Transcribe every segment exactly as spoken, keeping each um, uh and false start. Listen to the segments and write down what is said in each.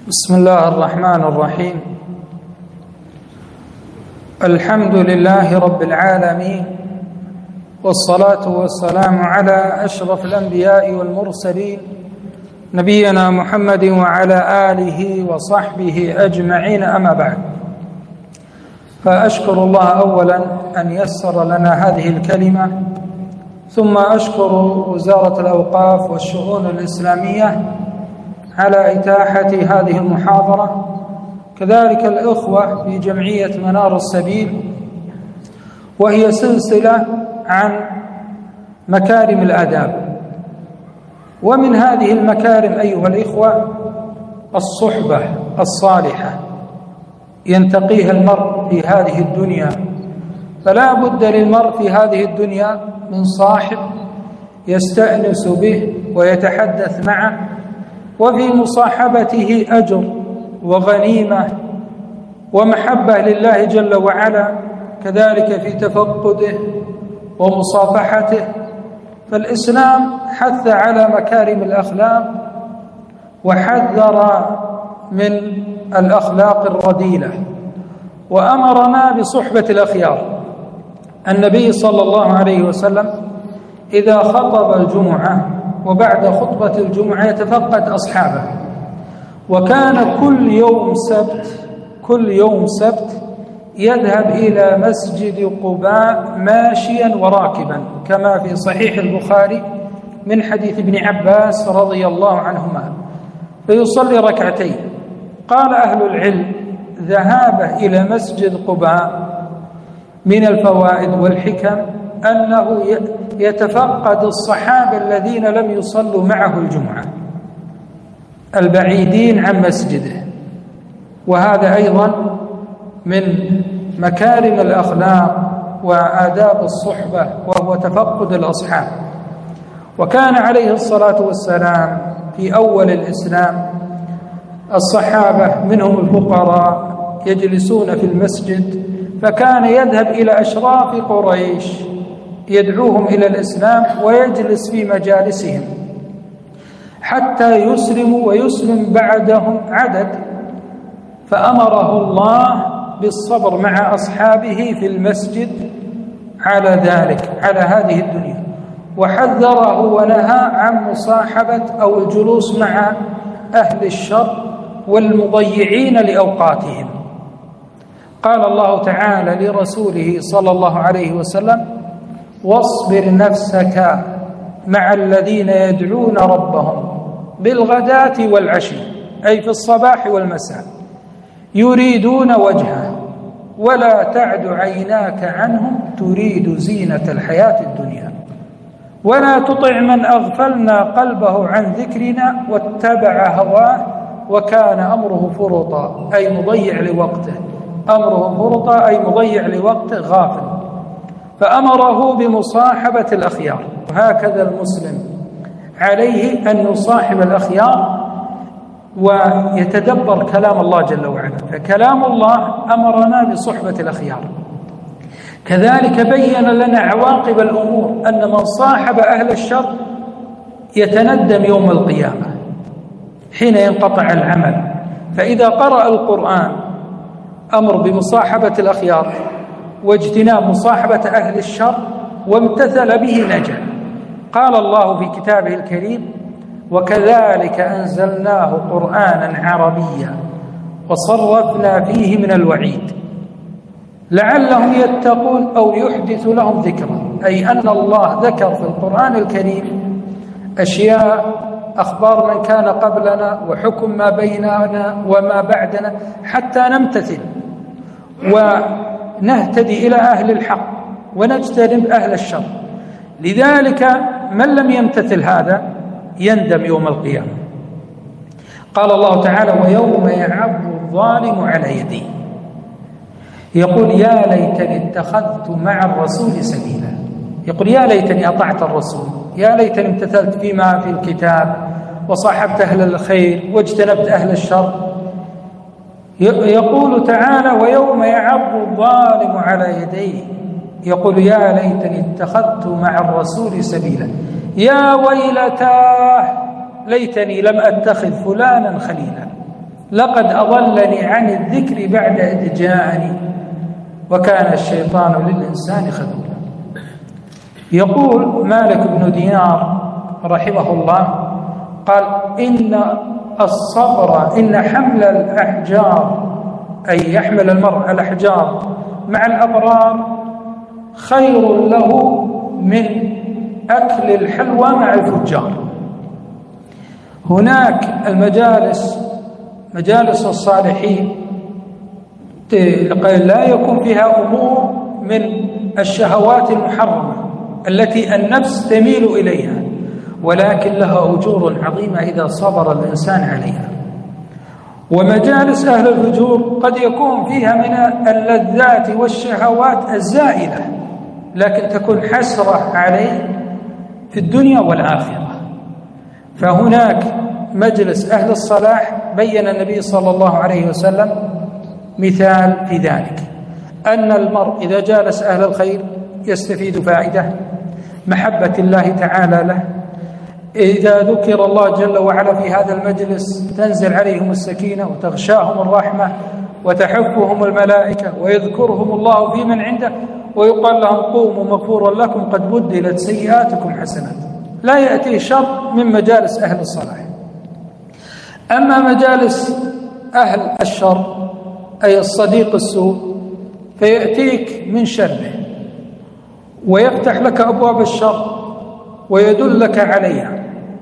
بسم الله الرحمن الرحيم. الحمد لله رب العالمين، والصلاة والسلام على أشرف الأنبياء والمرسلين نبينا محمد وعلى آله وصحبه أجمعين، أما بعد. فأشكر الله أولا أن يسر لنا هذه الكلمة، ثم أشكر وزارة الأوقاف والشؤون الإسلامية على إتاحة هذه المحاضرة، كذلك الإخوة في جمعية منار السبيل، وهي سلسلة عن مكارم الآداب. ومن هذه المكارم أيها الإخوة الصحبة الصالحة ينتقيها المرء في هذه الدنيا، فلا بد للمرء في هذه الدنيا من صاحب يستأنس به ويتحدث معه، وفي مصاحبته أجر وغنيمة ومحبة لله جل وعلا، كذلك في تفقده ومصافحته. فالإسلام حث على مكارم الأخلاق وحذر من الأخلاق الرذيلة، وأمرنا بصحبة الأخيار. النبي صلى الله عليه وسلم إذا خطب الجمعة وبعد خطبة الجمعة يتفقد أصحابه، وكان كل يوم سبت كل يوم سبت يذهب إلى مسجد قباء ماشيا وراكبا، كما في صحيح البخاري من حديث ابن عباس رضي الله عنهما، فيصلي ركعتين. قال أهل العلم: ذهابه إلى مسجد قباء من الفوائد والحكم أنه يتفقد الصحابة الذين لم يصلوا معه الجمعة البعيدين عن مسجده، وهذا أيضا من مكارم الأخلاق وآداب الصحبة، وهو تفقد الأصحاب. وكان عليه الصلاة والسلام في أول الإسلام الصحابة منهم الفقراء يجلسون في المسجد، فكان يذهب إلى أشراف قريش يدعوهم إلى الإسلام ويجلس في مجالسهم حتى يسلموا ويسلم بعدهم عدد، فأمره الله بالصبر مع أصحابه في المسجد على ذلك، على هذه الدنيا، وحذره ونهى عن مصاحبة أو الجلوس مع أهل الشر والمضيعين لأوقاتهم. قال الله تعالى لرسوله صلى الله عليه وسلم: واصبر نفسك مع الذين يدعون ربهم بالغداة والعشي، أي في الصباح والمساء، يريدون وجهه ولا تعد عيناك عنهم تريد زينة الحياة الدنيا، ولا تطع من أغفلنا قلبه عن ذكرنا واتبع هواه وكان أمره فرطا، أي مضيع لوقته، أمره فرطا أي مضيع لوقته، غافل. فأمره بمصاحبة الأخيار. وهكذا المسلم عليه أن يصاحب الأخيار ويتدبر كلام الله جل وعلا، فكلام الله أمرنا بصحبة الأخيار. كذلك بين لنا عواقب الأمور، أن من صاحب أهل الشر يتندم يوم القيامة حين ينقطع العمل. فإذا قرأ القرآن أمر بمصاحبة الأخيار واجتناب مصاحبة أهل الشر وامتثل به نجا. قال الله في كتابه الكريم: وكذلك أنزلناه قرآنا عربيا وصرفنا فيه من الوعيد لعلهم يتقون أو يحدث لهم ذكرا، أي أن الله ذكر في القرآن الكريم أشياء، أخبار من كان قبلنا وحكم ما بيننا وما بعدنا، حتى نمتثل ونهتدي إلى أهل الحق ونجتنب أهل الشر. لذلك من لم يمتثل هذا يندم يوم القيامة. قال الله تعالى: ويوم يعض الظالم على يديه يقول يا ليتني اتخذت مع الرسول سبيلا، يقول يا ليتني أطعت الرسول، يا ليتني امتثلت فيما في الكتاب وصاحبت أهل الخير واجتنبت أهل الشر. يقول تعالى: ويوم يعض الظالم على يديه يقول يا ليتني اتخذت مع الرسول سبيلا، يا ويلتاه ليتني لم أتخذ فلانا خليلا. لقد أضلني عن الذكر بعد إذ جاءني وكان الشيطان للإنسان خذولا. يقول مالك بن دينار رحمه الله قال إن الصبر إن حمل الأحجار أي يحمل المرء الأحجار مع الأبرار خير له من أكل الحلوى مع الفجار. هناك المجالس مجالس الصالحين لا يكون فيها أمور من الشهوات المحرمة التي النفس تميل إليها، ولكن لها أجور عظيمة إذا صبر الإنسان عليها. ومجالس أهل الفجور قد يكون فيها من اللذات والشهوات الزائلة، لكن تكون حسرة عليه في الدنيا والآخرة. فهناك مجلس أهل الصلاح بين النبي صلى الله عليه وسلم مثال في ذلك، أن المرء إذا جالس أهل الخير يستفيد فائدة محبة الله تعالى له. إذا ذكر الله جل وعلا في هذا المجلس تنزل عليهم السكينة وتغشاهم الرحمة وتحفهم الملائكة ويذكرهم الله في من عنده ويقال لهم قوموا مغفورا لكم قد بدلت سيئاتكم حسنات. لا يأتي شر من مجالس أهل الصلاح. أما مجالس أهل الشر أي الصديق السوء فيأتيك من شره ويفتح لك أبواب الشر ويدلك عليها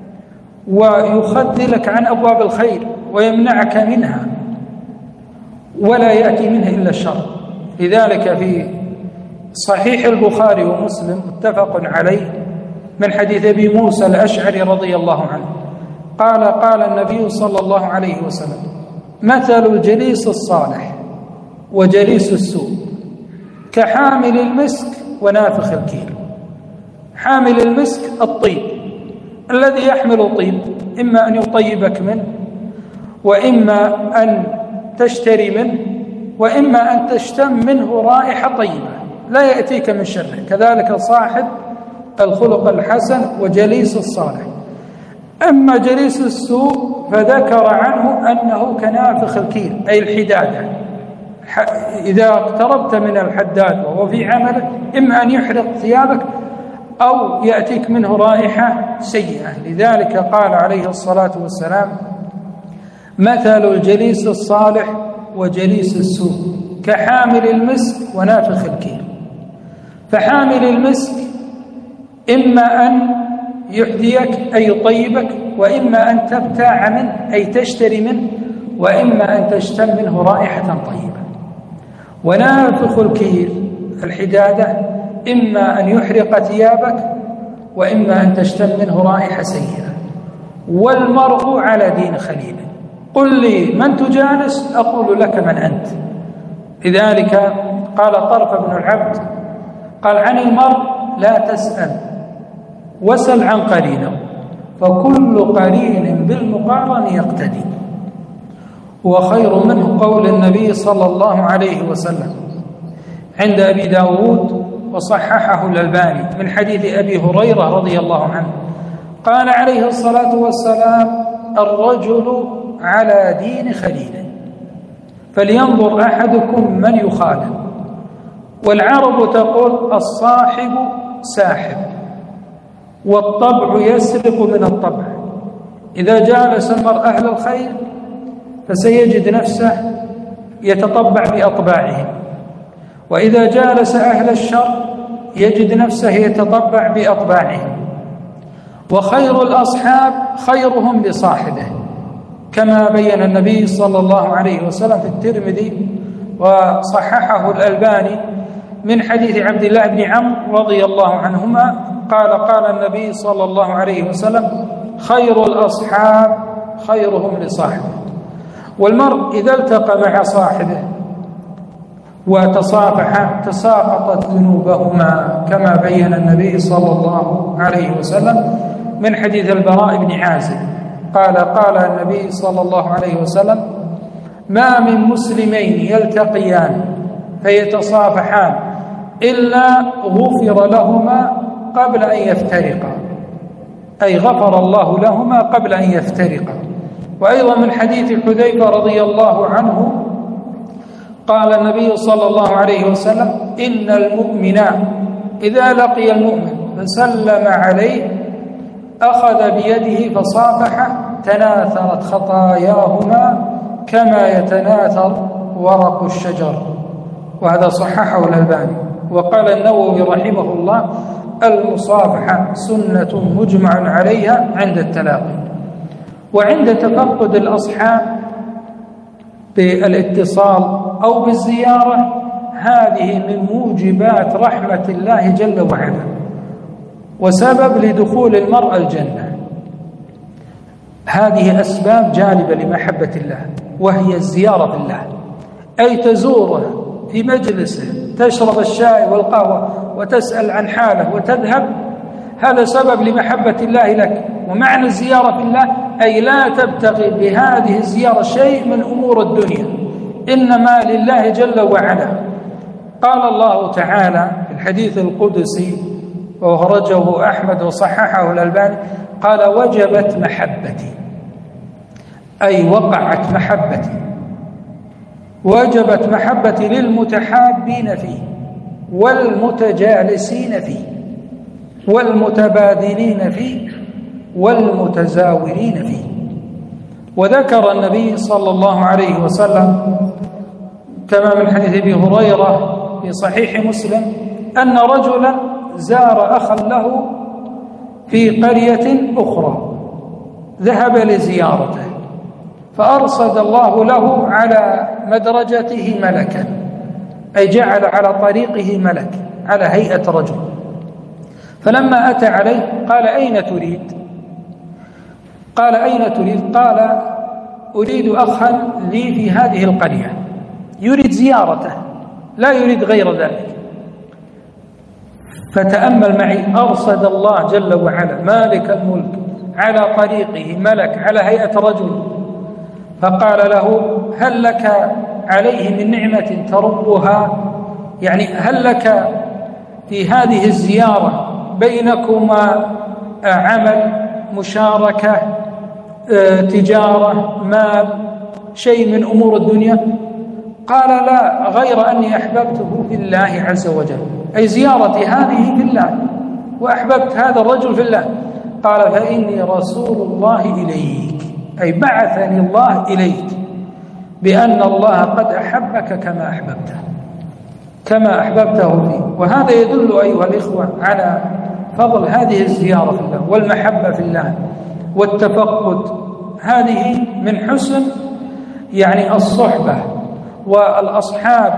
ويخذلك عن أبواب الخير ويمنعك منها ولا يأتي منها إلا الشر. لذلك في صحيح البخاري ومسلم متفق عليه من حديث أبي موسى الأشعري رضي الله عنه قال قال النبي صلى الله عليه وسلم مثل الجليس الصالح وجليس السوء كحامل المسك ونافخ الكير. حامل المسك الطيب الذي يحمل طيب، إما أن يطيبك منه وإما أن تشتري منه وإما أن تشتم منه رائحة طيبة لا يأتيك من شره. كذلك صاحب الخلق الحسن وجليس الصالح. أما جليس السوء فذكر عنه أنه كنافخ الكير أي الحدادة. إذا اقتربت من الحداد وهو في عمله إما أن يحرق ثيابك أو يأتيك منه رائحة سيئة. لذلك قال عليه الصلاة والسلام مثل الجليس الصالح وجليس السوء كحامل المسك ونافخ الكير. فحامل المسك إما أن يحذيك أي يطيبك وإما أن تبتاع منه أي تشتري منه وإما أن تشتم منه رائحة طيبة. ونافخ الكير الحدادة إما أن يحرق ثيابك وإما أن تشتم منه رائحة سيئة. والمرء على دين خليله. قل لي من تجالس أقول لك من أنت. لذلك قال طرف بن العبد قال عن المرء لا تسأل وسل عن قرينه فكل قرين بالمقارن يقتدي. وخير منه قول النبي صلى الله عليه وسلم عند أبي داود وصححه الألباني من حديث أبي هريرة رضي الله عنه قال عليه الصلاة والسلام الرجل على دين خليله فلينظر أحدكم من يخالف. والعرب تقول الصاحب ساحب والطبع يسرق من الطبع. إذا جالس المرء أهل الخير فسيجد نفسه يتطبع بأطباعهم، وإذا جالس أهل الشر يجد نفسه يتطبع بأطباعهم. وخير الأصحاب خيرهم لصاحبه كما بين النبي صلى الله عليه وسلم في الترمذي وصححه الألباني من حديث عبد الله بن عمرو رضي الله عنهما قال قال النبي صلى الله عليه وسلم خير الأصحاب خيرهم لصاحبه. والمرء إذا التقى مع صاحبه وتصافحا تساقطت ذنوبهما كما بين النبي صلى الله عليه وسلم من حديث البراء بن عازب قال قال النبي صلى الله عليه وسلم ما من مسلمين يلتقيان فيتصافحان إلا غفر لهما قبل أن يفترقا، أي غفر الله لهما قبل أن يفترقا. وأيضا من حديث حذيفة رضي الله عنه قال النبي صلى الله عليه وسلم: إن المؤمن إذا لقي المؤمن فسلم عليه أخذ بيده فصافحه تناثرت خطاياهما كما يتناثر ورق الشجر. وهذا صححه الألباني. وقال النووي رحمه الله: المصافحة سنة مجمع عليها عند التلاقي. وعند تفقد الأصحاب بالاتصال أو بالزيارة، هذه من موجبات رحمة الله جل وعلا وسبب لدخول المرء الجنة. هذه أسباب جالبة لمحبة الله، وهي الزيارة في الله، أي تزوره في مجلسه، تشرب الشاي والقهوة وتسأل عن حاله وتذهب، هذا سبب لمحبة الله لك. ومعنى الزيارة في الله أي لا تبتغي بهذه الزيارة شيء من أمور الدنيا، إنما لله جل وعلا. قال الله تعالى في الحديث القدسي وخرجه أحمد وصححه الألباني: قال: وجبت محبتي، أي وقعت محبتي، وجبت محبتي للمتحابين فيه والمتجالسين فيه والمتبادلين فيه والمتزاورين فيه. وذكر النبي صلى الله عليه وسلم كما من حديث أبي هريرة في صحيح مسلم أن رجلا زار أخا له في قرية أخرى، ذهب لزيارته، فأرصد الله له على مدرجته ملكا، أي جعل على طريقه ملك على هيئة رجل. فلما أتى عليه قال: أين تريد؟ قال: أين تريد؟ قال: أريد أخا لي في هذه القرية، يريد زيارته لا يريد غير ذلك. فتأمل معي، أرصد الله جل وعلا مالك الملك على طريقه ملك على هيئة رجل، فقال له: هل لك عليه من نعمة تربها؟ يعني هل لك في هذه الزيارة بينكما عمل، مشاركة، تجارة، مال، شيء من أمور الدنيا؟ قال: لا، غير أني أحببته في الله عز وجل، أي زيارتي هذه في الله، وأحببت هذا الرجل في الله. قال: فإني رسول الله إليك، أي بعثني الله إليك بأن الله قد أحبك كما أحببته كما أحببته فيه. وهذا يدل أيها الإخوة على فضل هذه الزيارة في الله والمحبة في الله والتفقد. هذه من حسن يعني الصحبة، والأصحاب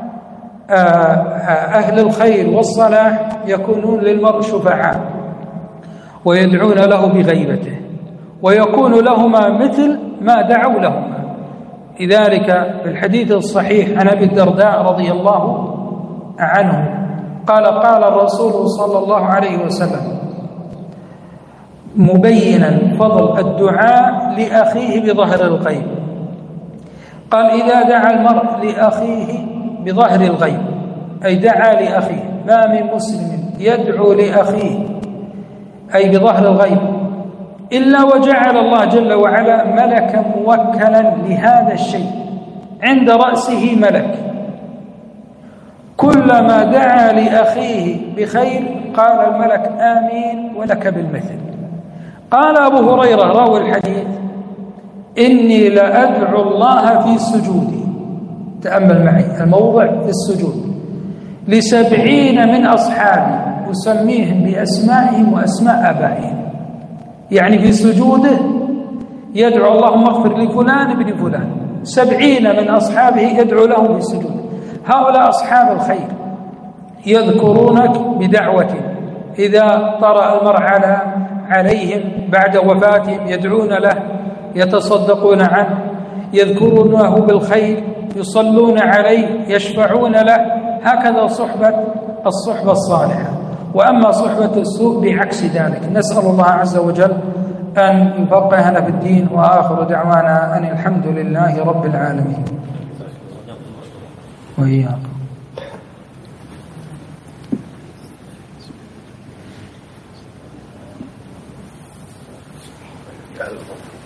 أهل الخير والصلاح يكونون للمرء شفعاء ويدعون له بغيبته، ويكون لهما مثل ما دعوا لهما. لذلك في الحديث الصحيح عن أبي الدرداء رضي الله عنه قال: قال الرسول صلى الله عليه وسلم مبينا فضل الدعاء لأخيه بظهر الغيب، قال: إذا دعا المرء لأخيه بظهر الغيب، أي دعا لأخيه، ما من مسلم يدعو لأخيه أي بظهر الغيب إلا وجعل الله جل وعلا ملكا موكلا لهذا الشيء عند رأسه ملك، كلما دعا لأخيه بخير قال الملك آمين ولك بالمثل. قال أبو هريرة راوي الحديث: إني لأدعو الله في سجودي، تأمل معي الموضع في السجود، لسبعين من أصحابي أسميهم بأسمائهم وأسماء آبائهم، يعني في سجوده يدعو اللهم اغفر لفلان ابن فلان، سبعين من أصحابه يدعو لهم في السجود. هؤلاء أصحاب الخير يذكرونك بدعوة، إذا طرأ المرء على عليهم بعد وفاتهم يدعون له، يتصدقون عنه، يذكرونه بالخير، يصلون عليه، يشفعون له. هكذا صحبة الصحبة الصالحة. وأما صحبة السوء بعكس ذلك. نسأل الله عز وجل أن يفقهنا في الدين، وآخر دعوانا أن الحمد لله رب العالمين. وإياكم.